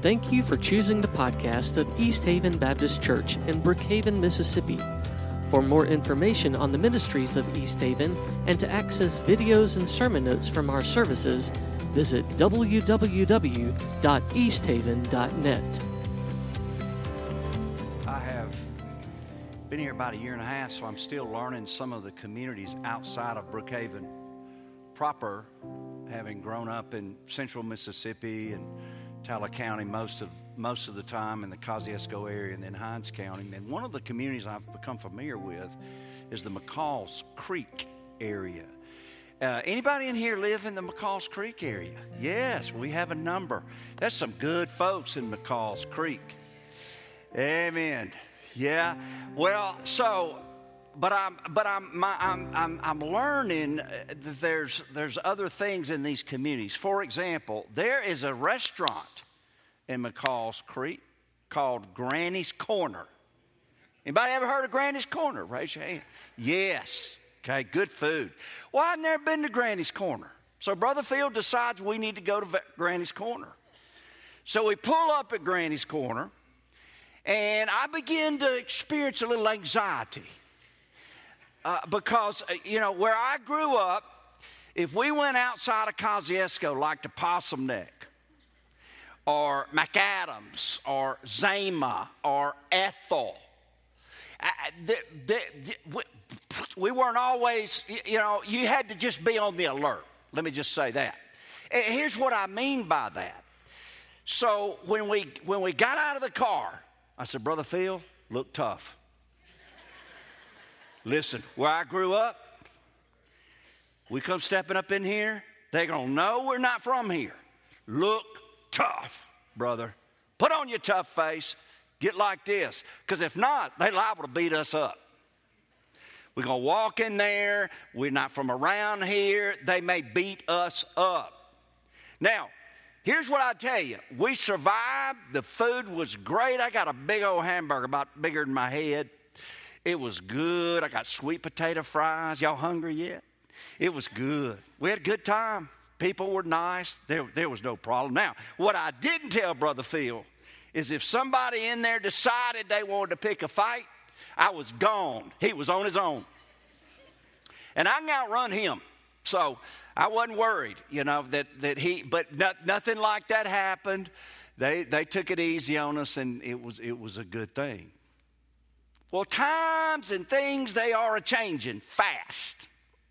Thank you for choosing the podcast of East Haven Baptist Church in Brookhaven, Mississippi. For more information on the ministries of East Haven and to access videos and sermon notes from our services, visit www.easthaven.net. I have been here about a year and a half, so I'm still learning some of the communities outside of Brookhaven proper, having grown up in central Mississippi and Tyler County most of the time, in the Kosciuszko area, and then Hinds County. And one of the communities I've become familiar with is the McCalls Creek area. Anybody in here live in the McCalls Creek area? Yes, we have a number. That's some good folks in McCalls Creek. Amen. Yeah. Well, so, but I'm learning that there's other things in these communities. For example, there is a restaurant in McCalls Creek called Granny's Corner. Anybody ever heard of Granny's Corner? Raise your hand. Yes. Okay, good food. Well, I've never been to Granny's Corner. So Brother Field decides we need to go to Granny's Corner. So we pull up at Granny's Corner, and I begin to experience a little anxiety. Because, where I grew up, if we went outside of Kosciuszko, like to Possum Neck, or McAdams, or Zama, or Ethel, we weren't always, you had to just be on the alert. Let me just say that. And here's what I mean by that. So when we got out of the car, I said, Brother Phil, look tough. Listen, where I grew up, we come stepping up in here, they're going to know we're not from here. Look tough, brother. Put on your tough face. Get like this. Because if not, they're liable to beat us up. We're going to walk in there. We're not from around here. They may beat us up. Now, here's what I tell you. We survived. The food was great. I got a big old hamburger about bigger than my head. It was good. I got sweet potato fries. Y'all hungry yet? It was good. We had a good time. People were nice. There was no problem. Now, what I didn't tell Brother Phil is if somebody in there decided they wanted to pick a fight, I was gone. He was on his own. And I can outrun him. So I wasn't worried, but nothing like that happened. They took it easy on us, and it was a good thing. Well, times and things, they are a-changing fast.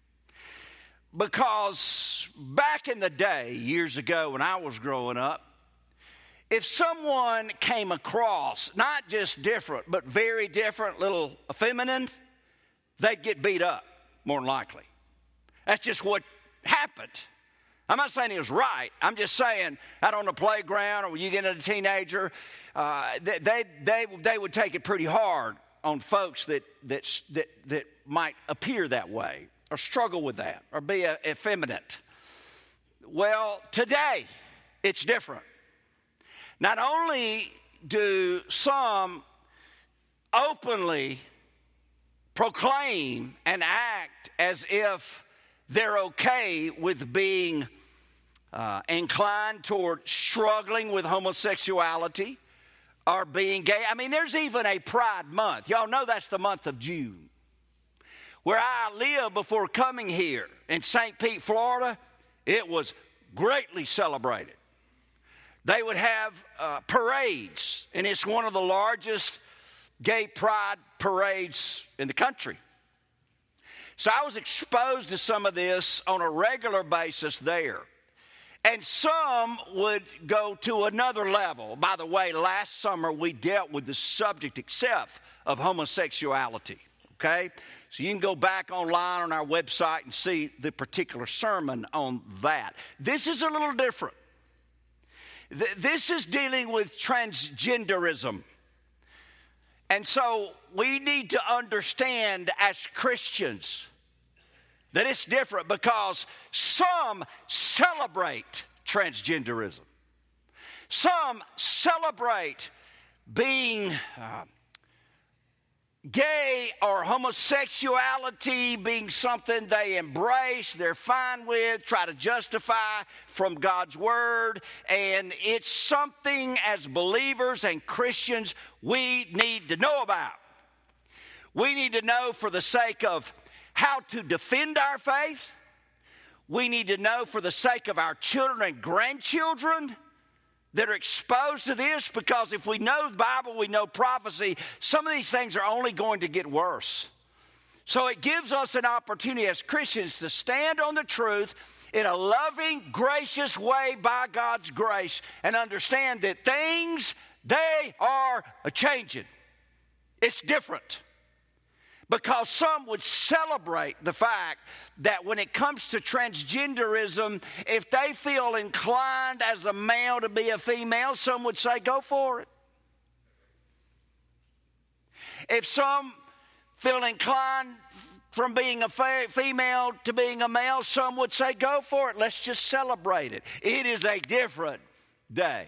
Because back in the day, years ago when I was growing up, if someone came across, not just different, but very different, little effeminate, they'd get beat up, more than likely. That's just what happened. I'm not saying it was right. I'm just saying out on the playground, or when you get a teenager, they would take it pretty hard on folks that might appear that way, or struggle with that, or be effeminate. Well, today, it's different. Not only do some openly proclaim and act as if they're okay with being inclined toward struggling with homosexuality or being gay. I mean, there's even a Pride Month. Y'all know that's the month of June. Where I lived before coming here in St. Pete, Florida, it was greatly celebrated. They would have parades, and it's one of the largest gay pride parades in the country. So I was exposed to some of this on a regular basis there. And some would go to another level. By the way, last summer we dealt with the subject itself of homosexuality, okay? So you can go back online on our website and see the particular sermon on that. This is a little different. This is dealing with transgenderism. And so we need to understand as Christians that it's different, because some celebrate transgenderism. Some celebrate being gay or homosexuality being something they embrace, they're fine with, try to justify from God's word. And it's something as believers and Christians we need to know about. We need to know for the sake of how to defend our faith. We need to know for the sake of our children and grandchildren that are exposed to this, because if we know the Bible, we know prophecy, some of these things are only going to get worse. So it gives us an opportunity as Christians to stand on the truth in a loving, gracious way by God's grace and understand that things, they are a-changing. It's different. Because some would celebrate the fact that when it comes to transgenderism, if they feel inclined as a male to be a female, some would say, go for it. If some feel inclined from being a female to being a male, some would say, go for it. Let's just celebrate it. It is a different day.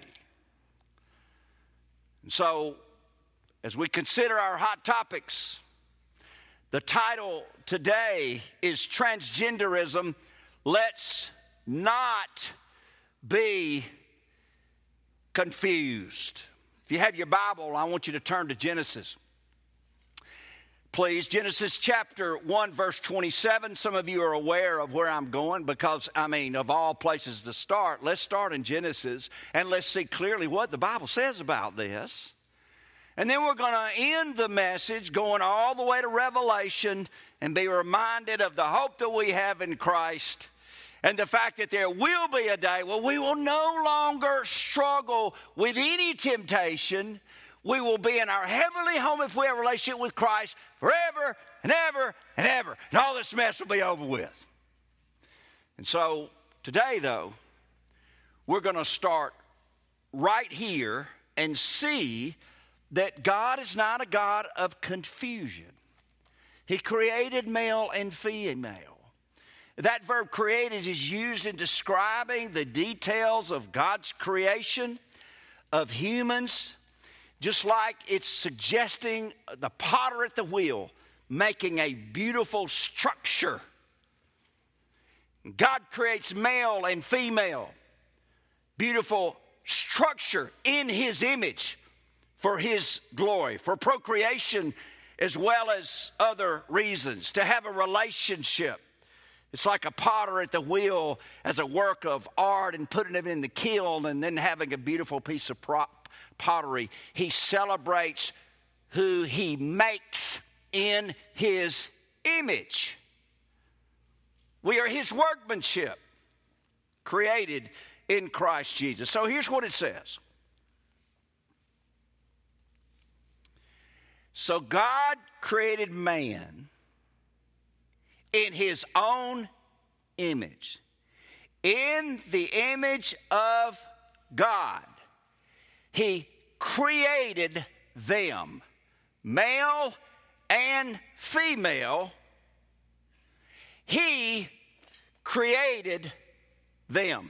And so, as we consider our hot topics, the title today is Transgenderism. Let's not be confused. If you have your Bible, I want you to turn to Genesis. Please, Genesis chapter 1, verse 27. Some of you are aware of where I'm going because, of all places to start, let's start in Genesis and let's see clearly what the Bible says about this. And then we're going to end the message going all the way to Revelation and be reminded of the hope that we have in Christ and the fact that there will be a day where we will no longer struggle with any temptation. We will be in our heavenly home if we have a relationship with Christ forever and ever and ever. And all this mess will be over with. And so today, though, we're going to start right here and see that God is not a God of confusion. He created male and female. That verb created is used in describing the details of God's creation of humans, just like it's suggesting the potter at the wheel making a beautiful structure. God creates male and female, beautiful structure in His image, for His glory, for procreation as well as other reasons, to have a relationship. It's like a potter at the wheel as a work of art and putting it in the kiln and then having a beautiful piece of pottery. He celebrates who He makes in His image. We are His workmanship, created in Christ Jesus. So here's what it says. So God created man in His own image. In the image of God, He created them, male and female. He created them.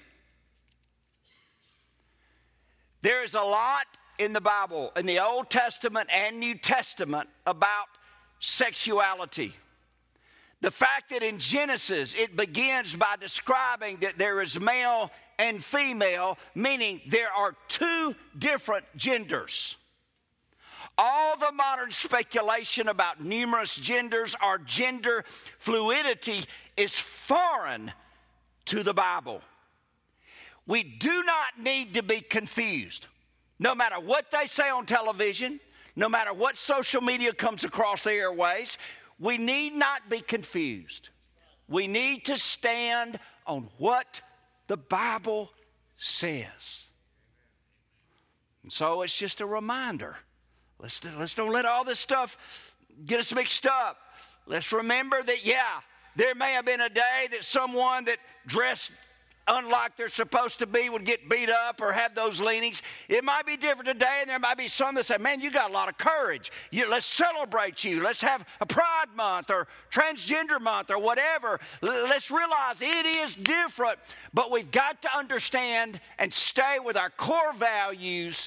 There is a lot in the Bible, in the Old Testament and New Testament, about sexuality. The fact that in Genesis it begins by describing that there is male and female, meaning there are two different genders. All the modern speculation about numerous genders or gender fluidity is foreign to the Bible. We do not need to be confused. No matter what they say on television, no matter what social media comes across the airways, we need not be confused. We need to stand on what the Bible says. And so it's just a reminder. Let's don't let all this stuff get us mixed up. Let's remember that, there may have been a day that someone that dressed unlike they're supposed to be would get beat up or have those leanings. It might be different today, and there might be some that say, man, you got a lot of courage. Let's celebrate you. Let's have a Pride Month or Transgender Month or whatever. Let's realize it is different, but we've got to understand and stay with our core values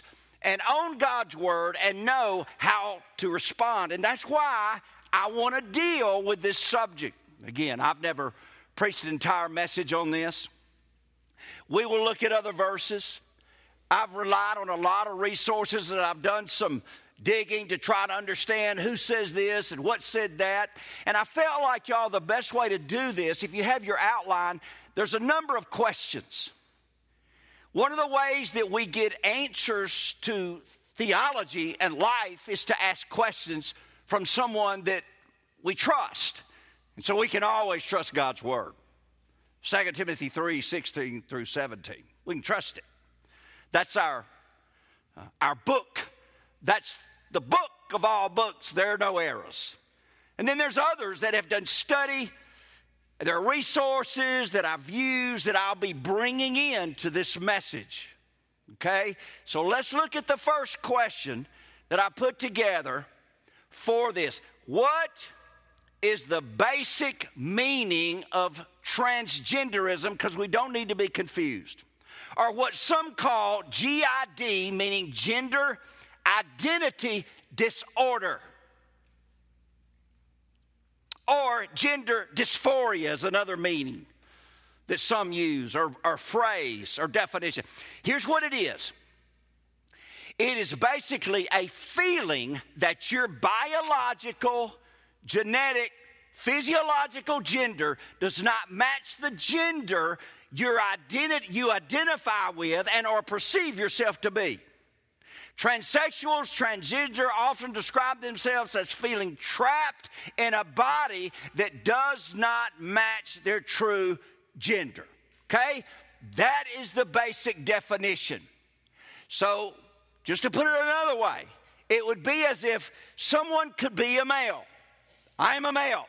and own God's word and know how to respond. And that's why I want to deal with this subject. Again, I've never preached an entire message on this. We will look at other verses. I've relied on a lot of resources, and I've done some digging to try to understand who says this and what said that. And I felt like, y'all, the best way to do this, if you have your outline, there's a number of questions. One of the ways that we get answers to theology and life is to ask questions from someone that we trust. And so we can always trust God's word. 2 Timothy 3, 16 through 17. We can trust it. That's our book. That's the book of all books. There are no errors. And then there's others that have done study. There are resources that I've used that I'll be bringing into this message. Okay? So let's look at the first question that I put together for this. What is the basic meaning of transgenderism? Because we don't need to be confused. Or what some call GID, meaning gender identity disorder. Or gender dysphoria is another meaning that some use, or phrase, or definition. Here's what it is. It is basically a feeling that your biological, genetic, physiological gender does not match the gender you identify with and or perceive yourself to be. Transsexuals, transgender often describe themselves as feeling trapped in a body that does not match their true gender. Okay? That is the basic definition. So, just to put it another way, it would be as if someone could be a male. I am a male.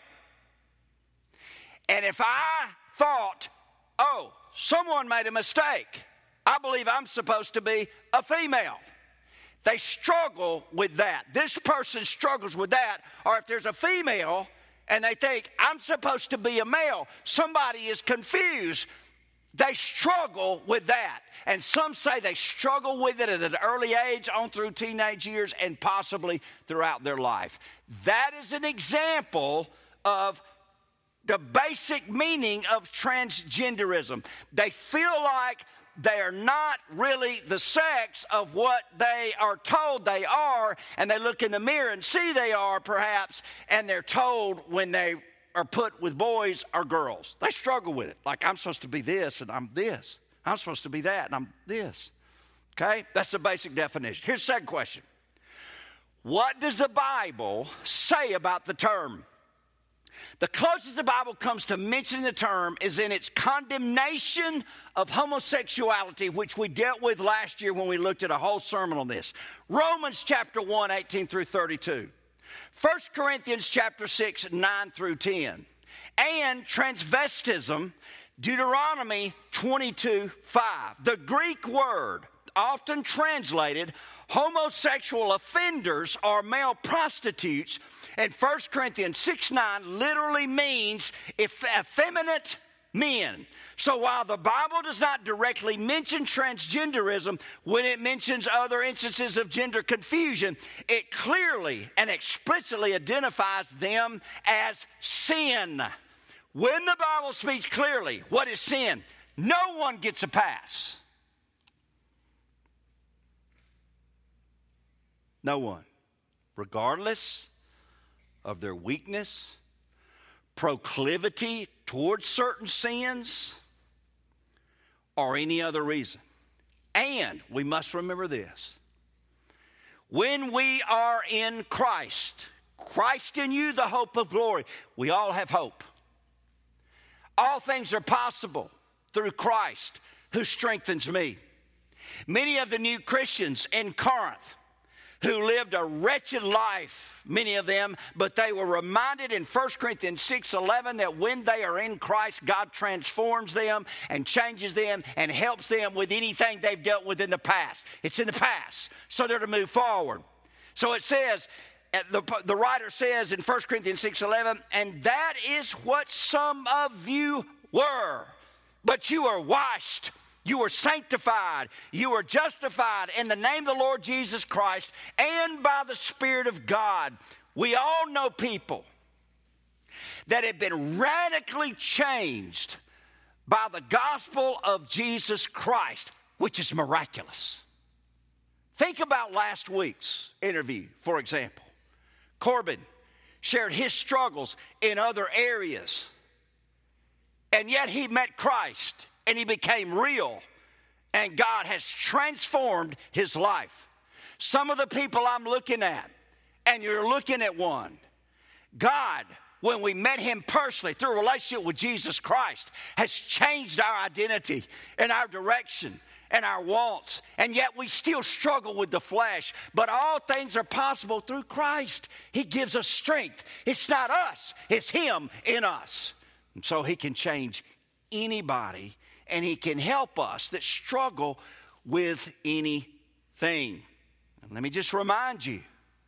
And if I thought, oh, someone made a mistake, I believe I'm supposed to be a female. They struggle with that. This person struggles with that. Or if there's a female and they think, I'm supposed to be a male, somebody is confused. They struggle with that. And some say they struggle with it at an early age, on through teenage years, and possibly throughout their life. That is an example of the basic meaning of transgenderism. They feel like they are not really the sex of what they are told they are, and they look in the mirror and see they are, perhaps, and they're told when they are put with boys or girls. They struggle with it. Like, I'm supposed to be this, and I'm this. I'm supposed to be that, and I'm this. Okay? That's the basic definition. Here's the second question. What does the Bible say about the term? The closest the Bible comes to mentioning the term is in its condemnation of homosexuality, which we dealt with last year when we looked at a whole sermon on this. Romans chapter 1, 18 through 32. 1 Corinthians chapter 6, 9 through 10. And transvestism, Deuteronomy 22, 5. The Greek word, often translated homosexual offenders or male prostitutes, and 1 Corinthians 6, 9 literally means effeminate men. So while the Bible does not directly mention transgenderism, when it mentions other instances of gender confusion, it clearly and explicitly identifies them as sin. When the Bible speaks clearly, what is sin? No one gets a pass. No one. Regardless of their weakness, proclivity towards certain sins, or any other reason. And we must remember this. When we are in Christ, Christ in you, the hope of glory, we all have hope. All things are possible through Christ who strengthens me. Many of the new Christians in Corinth who lived a wretched life, many of them, but they were reminded in 1 Corinthians 6:11 that when they are in Christ, God transforms them and changes them and helps them with anything they've dealt with in the past. It's in the past, so they're to move forward. So it says, the writer says in 1 Corinthians 6:11, and that is what some of you were, but you are washed, You are sanctified. You are justified in the name of the Lord Jesus Christ and by the Spirit of God. We all know people that have been radically changed by the gospel of Jesus Christ, which is miraculous. Think about last week's interview, for example. Corbin shared his struggles in other areas, and yet he met Christ and he became real, and God has transformed his life. Some of the people I'm looking at, and you're looking at one, God, when we met him personally through a relationship with Jesus Christ, has changed our identity and our direction and our wants, and yet we still struggle with the flesh. But all things are possible through Christ. He gives us strength. It's not us, it's him in us. And so he can change anybody, and he can help us that struggle with anything. And let me just remind you,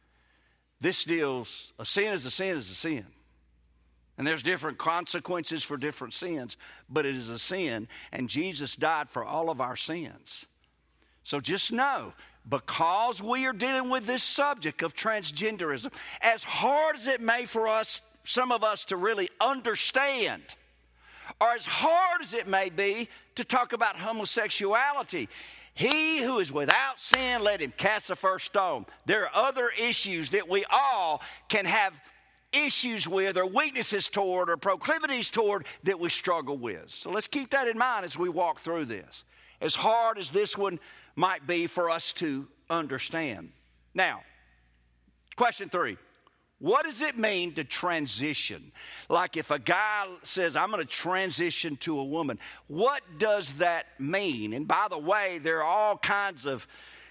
this deals, a sin is a sin is a sin. And there's different consequences for different sins, but it is a sin, and Jesus died for all of our sins. So just know, because we are dealing with this subject of transgenderism, as hard as it may for us, some of us, to really understand, or as hard as it may be to talk about homosexuality, he who is without sin, let him cast the first stone. There are other issues that we all can have issues with, or weaknesses toward, or proclivities toward, that we struggle with. So let's keep that in mind as we walk through this, as hard as this one might be for us to understand. Now, question 3. What does it mean to transition? Like if a guy says, I'm going to transition to a woman, what does that mean? And by the way, there are all kinds of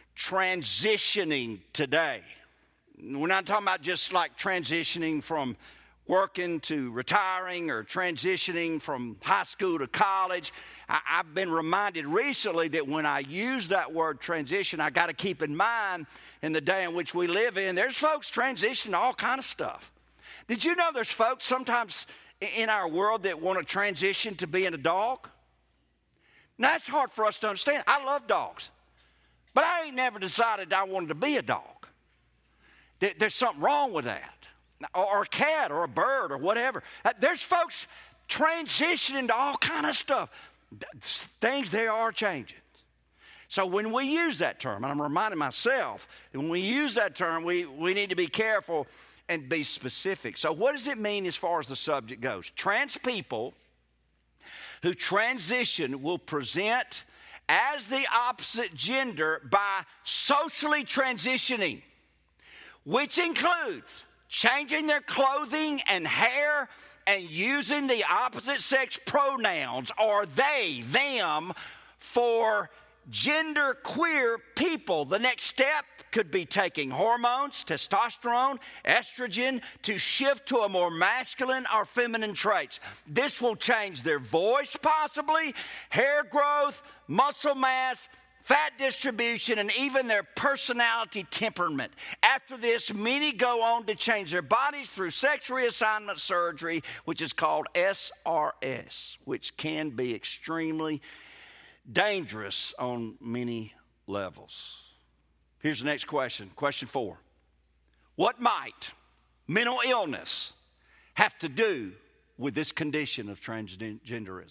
transitioning today. We're not talking about just like transitioning from working to retiring, or transitioning from high school to college. I've been reminded recently that when I use that word transition, I got to keep in mind in the day in which we live in, there's folks transitioning to all kind of stuff. Did you know there's folks sometimes in our world that want to transition to being a dog? Now, that's hard for us to understand. I love dogs, but I ain't never decided I wanted to be a dog. There's something wrong with that. Or a cat or a bird or whatever. There's folks transitioning to all kind of stuff. Things, they are changing. So when we use that term, and I'm reminding myself, that when we use that term, we need to be careful and be specific. So what does it mean as far as the subject goes? Trans people who transition will present as the opposite gender by socially transitioning, which includes changing their clothing and hair and using the opposite sex pronouns, or they, them, for gender queer people. The next step could be taking hormones, testosterone, estrogen, to shift to a more masculine or feminine traits. This will change their voice possibly, hair growth, muscle mass, fat distribution, and even their personality temperament. After this, many go on to change their bodies through sex reassignment surgery, which is called SRS, which can be extremely dangerous on many levels. Here's the next question. Question 4. What might mental illness have to do with this condition of transgenderism?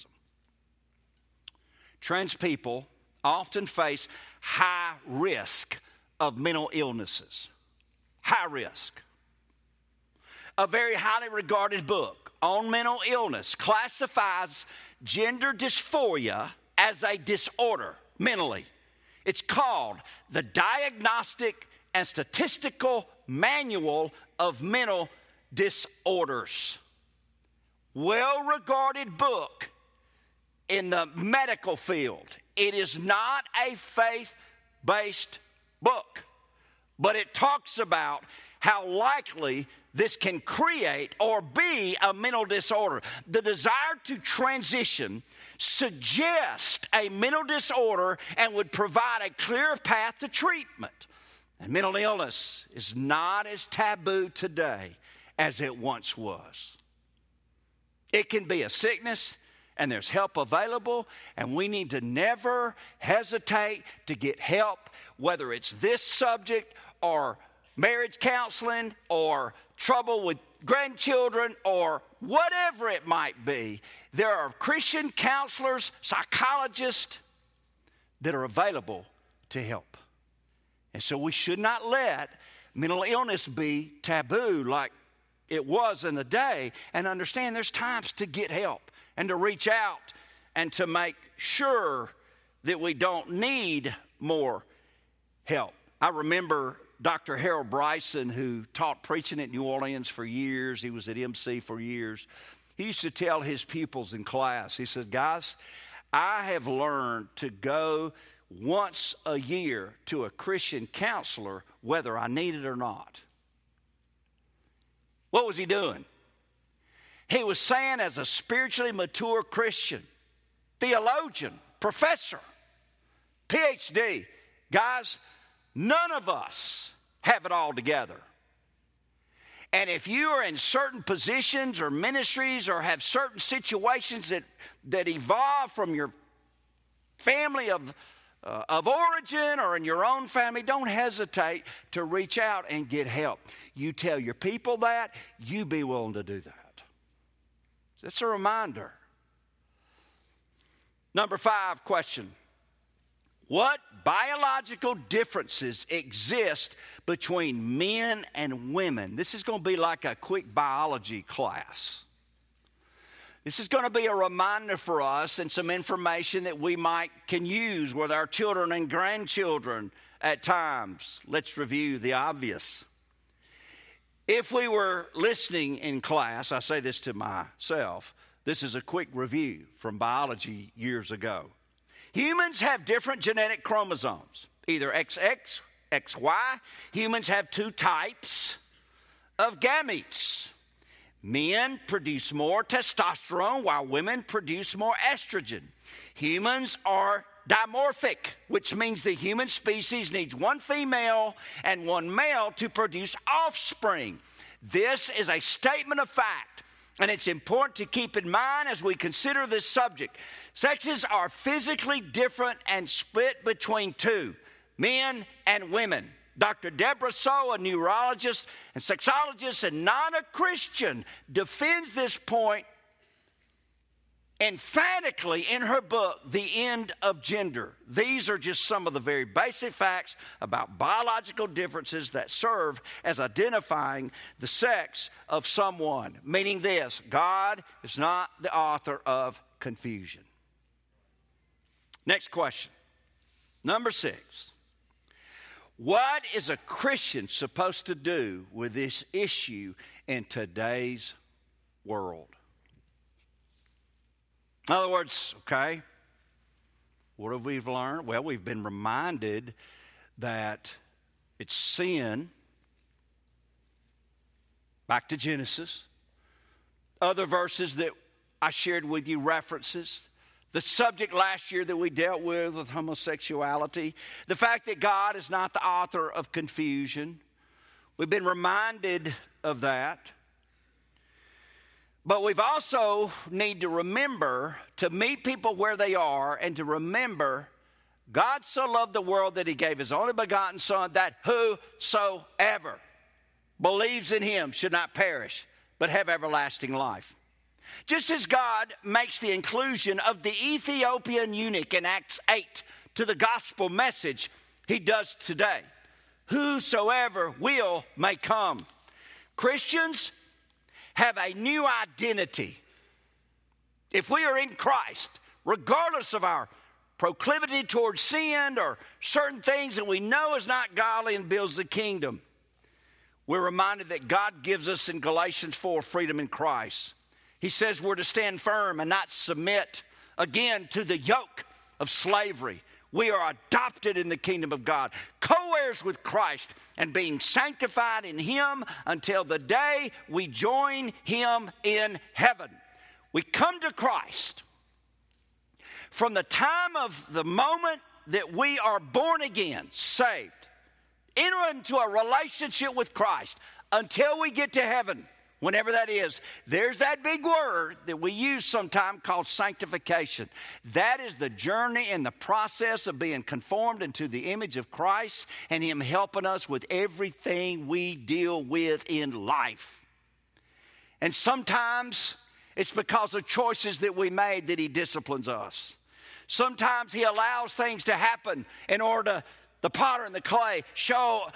Trans people often face high risk of mental illnesses. High risk. A very highly regarded book on mental illness classifies gender dysphoria as a disorder mentally. It's called the Diagnostic and Statistical Manual of Mental Disorders. Well-regarded book in the medical field. It is not a faith-based book, but it talks about how likely this can create or be a mental disorder. The desire to transition suggests a mental disorder and would provide a clear path to treatment. And mental illness is not as taboo today as it once was. It can be a sickness and there's help available, and we need to never hesitate to get help, whether it's this subject or marriage counseling or trouble with grandchildren or whatever it might be. There are Christian counselors, psychologists that are available to help. And so we should not let mental illness be taboo like it was in the day, and understand there's times to get help and to reach out and to make sure that we don't need more help. I remember Dr. Harold Bryson, who taught preaching at New Orleans for years. He was at MC for years. He used to tell his pupils in class, he said, guys, I have learned to go once a year to a Christian counselor, whether I need it or not. What was he doing? He was saying, as a spiritually mature Christian, theologian, professor, PhD, guys, none of us have it all together. And if you are in certain positions or ministries or have certain situations that evolve from your family of origin or in your own family, don't hesitate to reach out and get help. You tell your people that, you be willing to do that. It's a reminder. Number 5 question. What biological differences exist between men and women? This is going to be like a quick biology class. This is going to be a reminder for us and some information that we can use with our children and grandchildren at times. Let's review the obvious. If we were listening in class, I say this to myself, this is a quick review from biology years ago. Humans have different genetic chromosomes, either XX, XY. Humans have 2 types of gametes. Men produce more testosterone while women produce more estrogen. Humans are dimorphic, which means the human species needs 1 female and 1 male to produce offspring. This is a statement of fact, and it's important to keep in mind as we consider this subject. Sexes are physically different and split between 2, men and women. Dr. Deborah So, a neurologist and sexologist and not a Christian, defends this point emphatically in her book, The End of Gender. These are just some of the very basic facts about biological differences that serve as identifying the sex of someone. Meaning this, God is not the author of confusion. Next question. Number 6. What is a Christian supposed to do with this issue in today's world? In other words, okay, what have we learned? Well, we've been reminded that it's sin. Back to Genesis. Other verses that I shared with you, references. The subject last year that we dealt with homosexuality. The fact that God is not the author of confusion. We've been reminded of that. But we've also need to remember to meet people where they are and to remember God so loved the world that he gave his only begotten Son, that whosoever believes in him should not perish but have everlasting life. Just as God makes the inclusion of the Ethiopian eunuch in Acts 8 to the gospel message, he does today. Whosoever will may come. Christians have a new identity. If we are in Christ, regardless of our proclivity towards sin or certain things that we know is not godly and builds the kingdom, we're reminded that God gives us in Galatians 4 freedom in Christ. He says we're to stand firm and not submit again to the yoke of slavery. We are adopted in the kingdom of God, co-heirs with Christ, and being sanctified in him until the day we join him in heaven. We come to Christ. From the time of the moment that we are born again, saved, enter into a relationship with Christ until we get to heaven, whenever that is, there's that big word that we use sometimes called sanctification. That is the journey and the process of being conformed into the image of Christ and Him helping us with everything we deal with in life. And sometimes it's because of choices that we made that He disciplines us. Sometimes He allows things to happen in order to, the potter and the clay, shore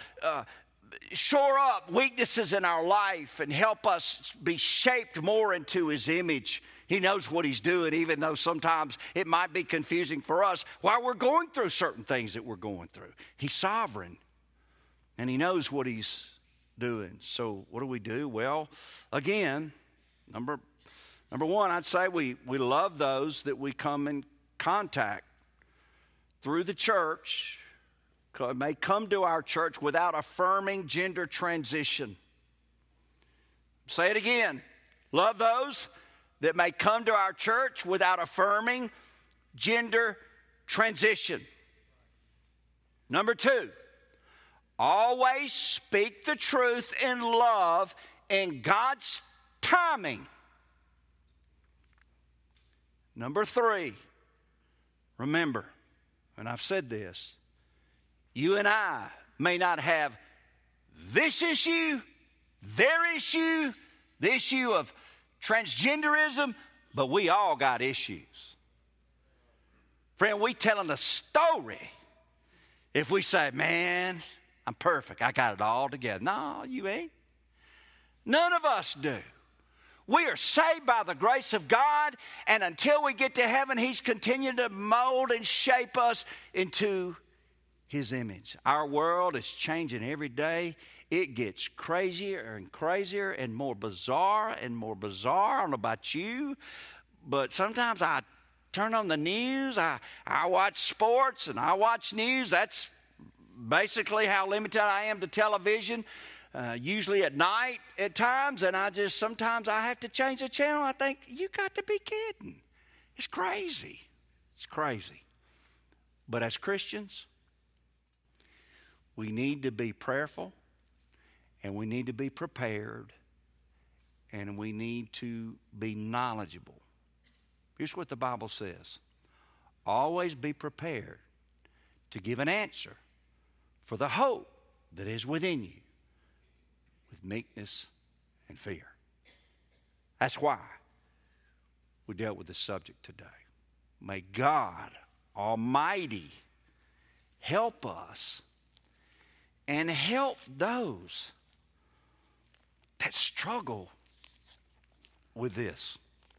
up weaknesses in our life and help us be shaped more into His image. He knows what He's doing, even though sometimes it might be confusing for us while we're going through certain things that we're going through. He's sovereign, and He knows what He's doing. So what do? Well, again, number one, I'd say we love those that we come in contact through the church, may come to our church without affirming gender transition. Say it again. Love those that may come to our church without affirming gender transition. Number two, always speak the truth in love in God's timing. Number three, remember, and I've said this, you and I may not have this issue, their issue, the issue of transgenderism, but we all got issues. Friend, we telling a story if we say, man, I'm perfect, I got it all together. No, you ain't. None of us do. We are saved by the grace of God, and until we get to heaven, He's continuing to mold and shape us into His image. Our world is changing every day. It gets crazier and crazier and more bizarre and more bizarre. I don't know about you, but sometimes I turn on the news, I watch sports and I watch news. That's basically how limited I am to television. Usually at night at times, and sometimes I have to change the channel. I think, you got to be kidding. It's crazy. It's crazy. But as Christians, we need to be prayerful, and we need to be prepared, and we need to be knowledgeable. Here's what the Bible says. Always be prepared to give an answer for the hope that is within you, with meekness and fear. That's why we dealt with this subject today. May God Almighty help us and help those that struggle with this.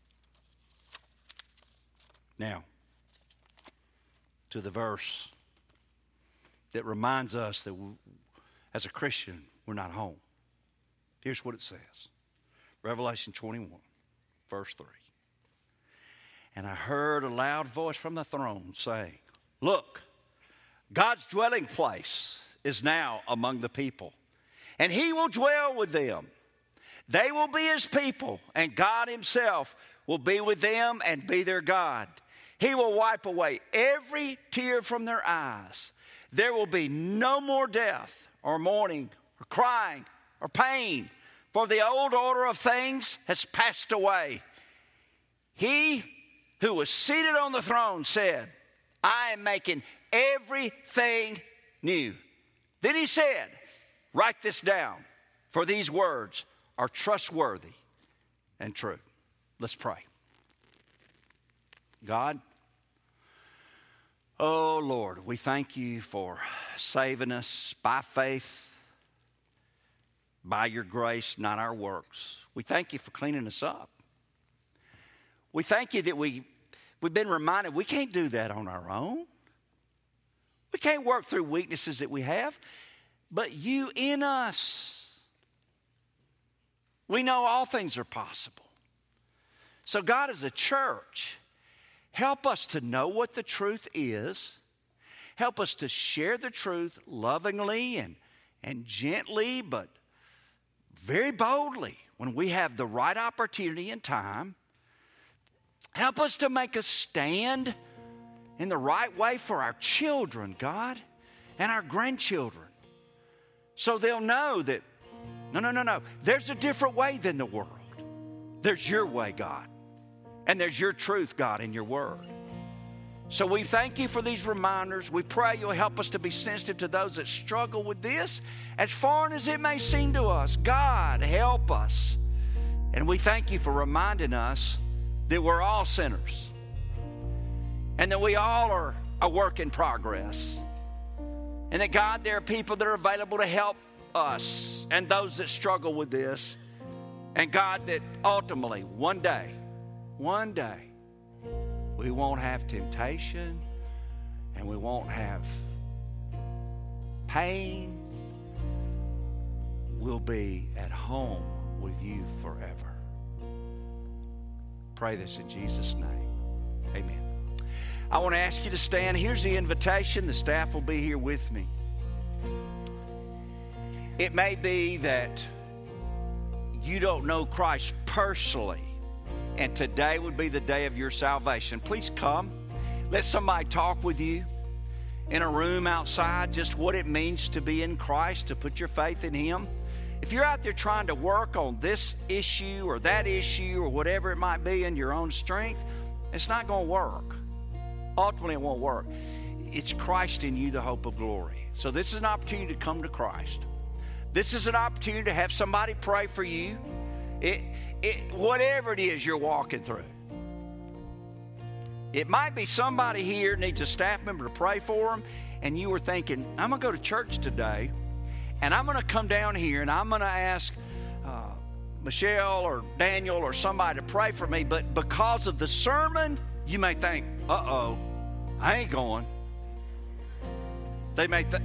Now, to the verse that reminds us that as a Christian, we're not home. Here's what it says. Revelation 21, verse 3. And I heard a loud voice from the throne saying, look, God's dwelling place is now among the people, and He will dwell with them. They will be His people, and God Himself will be with them and be their God. He will wipe away every tear from their eyes. There will be no more death or mourning or crying or pain, for the old order of things has passed away. He who was seated on the throne said, I am making everything new. Then He said, write this down, for these words are trustworthy and true. Let's pray. God, oh Lord, we thank You for saving us by faith, by Your grace, not our works. We thank You for cleaning us up. We thank You that we've been reminded we can't do that on our own. We can't work through weaknesses that we have, but You in us. We know all things are possible. So God, as a church, help us to know what the truth is. Help us to share the truth lovingly and gently, but very boldly when we have the right opportunity and time. Help us to make a stand in the right way for our children, God, and our grandchildren, so they'll know that No. There's a different way than the world. There's your way, God. And there's your truth, God, in your word. So we thank you for these reminders. We pray you'll help us to be sensitive to those that struggle with this, as foreign as it may seem to us. God, help us. And we thank you for reminding us that we're all sinners and that we all are a work in progress. And that, God, there are people that are available to help us and those that struggle with this. And, God, that ultimately, one day, we won't have temptation and we won't have pain. We'll be at home with you forever. Pray this in Jesus' name. Amen. I want to ask you to stand. Here's the invitation. The staff will be here with me. It may be that you don't know Christ personally, and today would be the day of your salvation. Please come. Let somebody talk with you in a room outside, just what it means to be in Christ, to put your faith in Him. If you're out there trying to work on this issue or that issue or whatever it might be in your own strength, it's not going to work. Ultimately, it won't work. It's Christ in you, the hope of glory. So this is an opportunity to come to Christ. This is an opportunity to have somebody pray for you. Whatever it is you're walking through. It might be somebody here needs a staff member to pray for them, and you were thinking, I'm going to go to church today, and I'm going to come down here, and I'm going to ask Michelle or Daniel or somebody to pray for me, but because of the sermon, you may think, uh-oh, I ain't going. They may think,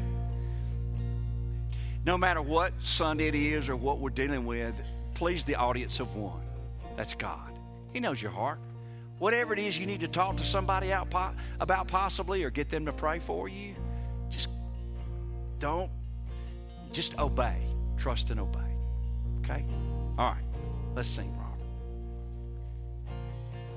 no matter what Sunday it is or what we're dealing with, please the audience of one. That's God. He knows your heart. Whatever it is you need to talk to somebody about possibly or get them to pray for you, just obey. Trust and obey. Okay? All right. Let's sing.